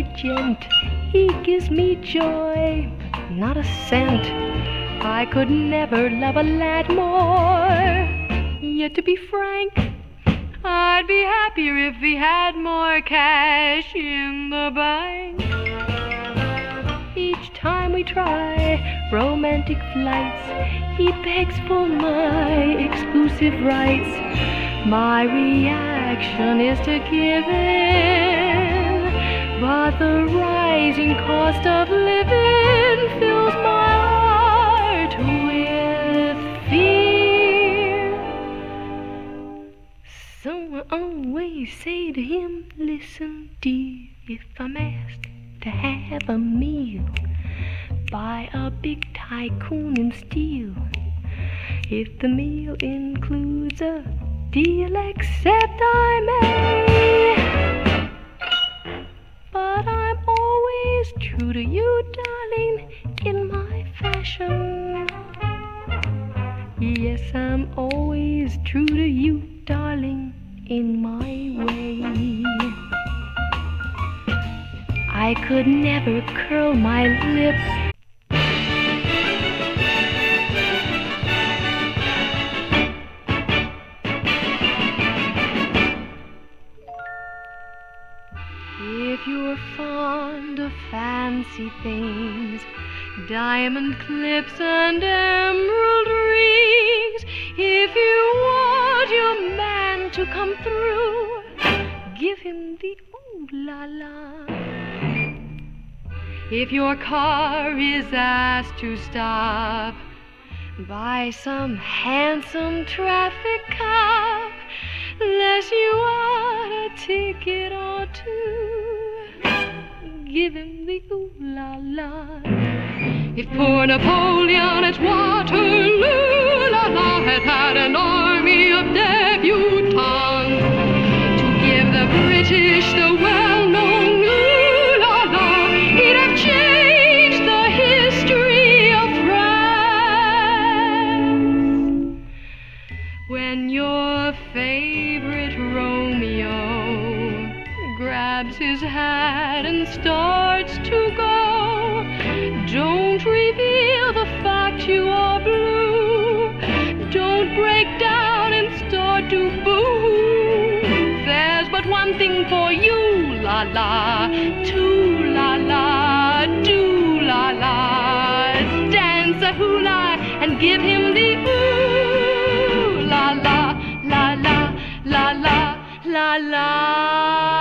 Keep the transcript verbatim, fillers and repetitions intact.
gent. He gives me joy, not a cent. I could never love a lad more. Yet to be frank, I'd be happier if he had more cash in the bank. Each time we try romantic flights, he begs for my exclusive rights. My reaction is to give in, but the rising cost of living fills my heart with fear. So I always say to him, listen dear, if I'm asked to have a meal by a big tycoon in steel, if the meal includes a deal, accept I may. But I'm always true to you, darling, in my fashion. Yes, I'm always true to you, darling, in my way. I could never curl my lip if you're fond of fancy things, diamond clips and emerald rings. If you want your man to come through, give him the ooh la la. If your car is asked to stop by some handsome traffic cop, unless you want a ticket or two, give him the ooh la la. If poor Napoleon at Waterloo, la la, had had an army of debutantes to give the British the well-known ooh la la, he'd have changed the history of France. When your favorite Romeo grabs his hat and starts to go, don't reveal the fact you are blue. Don't break down and start to boo. There's but one thing for you, la la, to la la, do la la. Dance a hula and give him the ooh la la, la la, la la, la la.